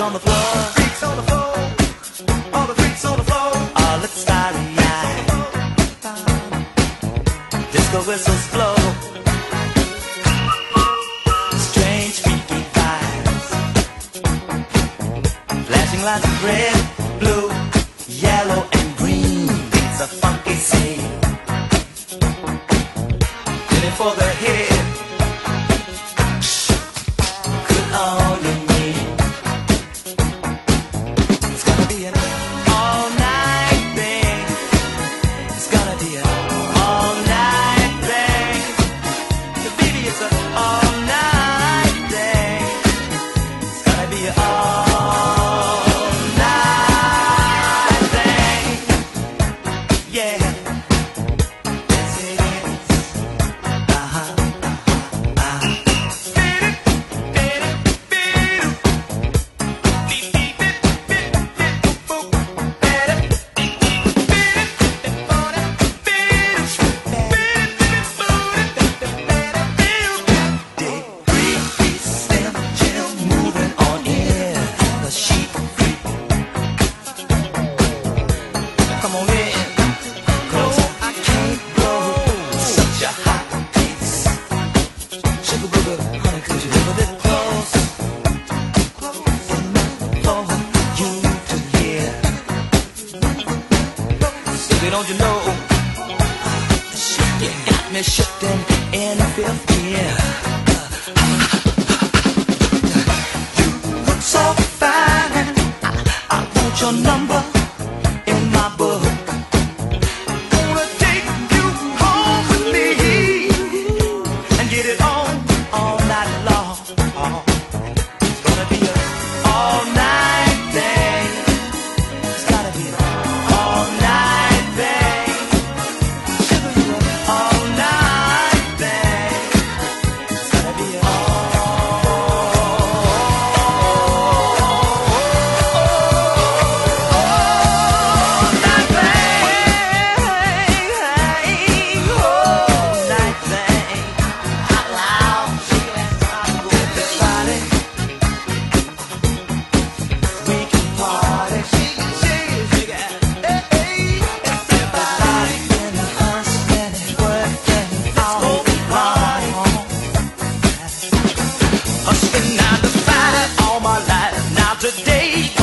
on the floor, freaks on the floor, all the freaks on the floor. All look starry-eyed. Disco whistles blow. Strange, freaky vibes. Flashing lights of red, blue, yellow, and green. It's a funky scene. In it for the head. Good all you need. It's gonna be an all-night thing. It's gonna be an all-night thing. Baby, it's an all-night thing. It's gonna be an all-night thing. Yeah. Yes, it is. Come on in, 'cause I can't go such a hot pace. Sugar booger, honey, could you live a bit close? Enough for you to hear. Baby, don't you know? You got me shifting in fifth gear. You look so fine. I want your number in my book. Gonna take you home with me and get it on all night long. It's gonna be an all-night thing. It's gotta be an all-night thing. Sugar, you an all-night thing. It's gotta be an Hustling 9 to 5 all my life. Now today